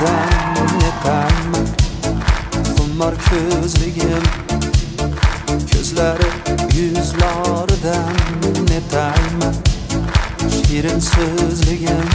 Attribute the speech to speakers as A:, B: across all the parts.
A: yuzlaridan netayman. Xumor ko'zligim, ko'zlari yuzlaridan netayman. Shirin so'zligim,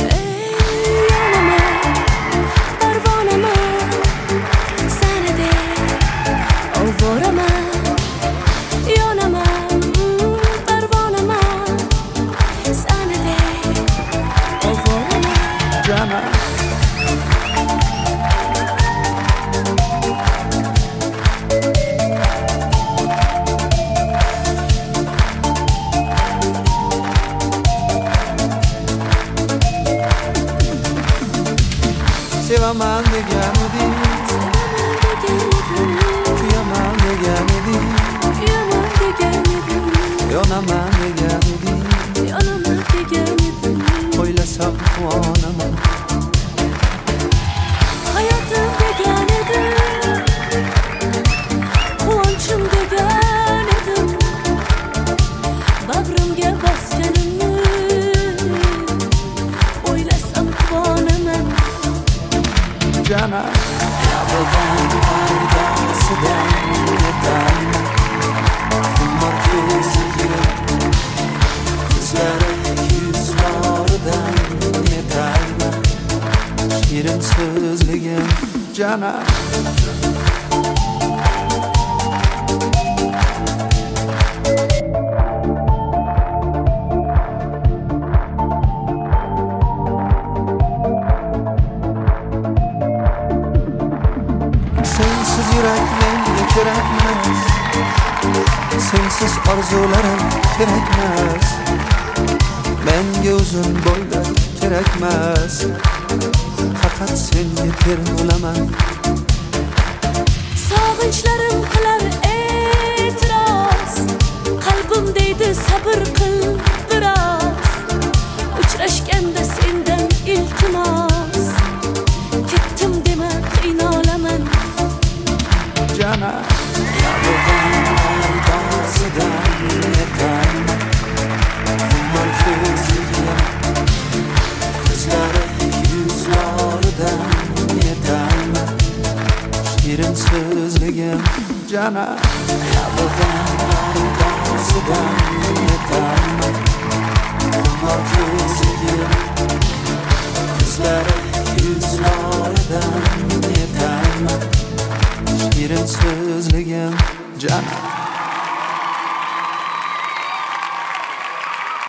A: sevaman degan eding, kuyaman degan eding, yonaman degan eding, o'ylasam quvonaman.
B: Hayotim degan edim, quvonchim degan edim, bag'rimga bosganimni o'ylasam quvonaman.
A: Jana yabidan paydasidan netayman. Xumor ko'zligim, ko'zlari yuzlaridan netayman. Shirin so'zligim, jana sensiz yurak menga kerakmas, sensiz orzularim kerakmas, menga uzun bo'ylar kerakmas, faqat senga termulaman.
B: Sog'inchlarim qilar e'tiroz, qalbim deydi sabr qil biroz, uchrashganda sendan iltimos, ketdim dema qiynalaman.
A: Jana yabidan paydasidan netayman. Xumor ko'zligim, ko'zlari yuzlaridan netayman. Shirin so'zligim, jana yabidan paydasidan netayman. Xumor ko'zligim, ko'zlari yuzlaridan netayman. Shirin so'zligim, jana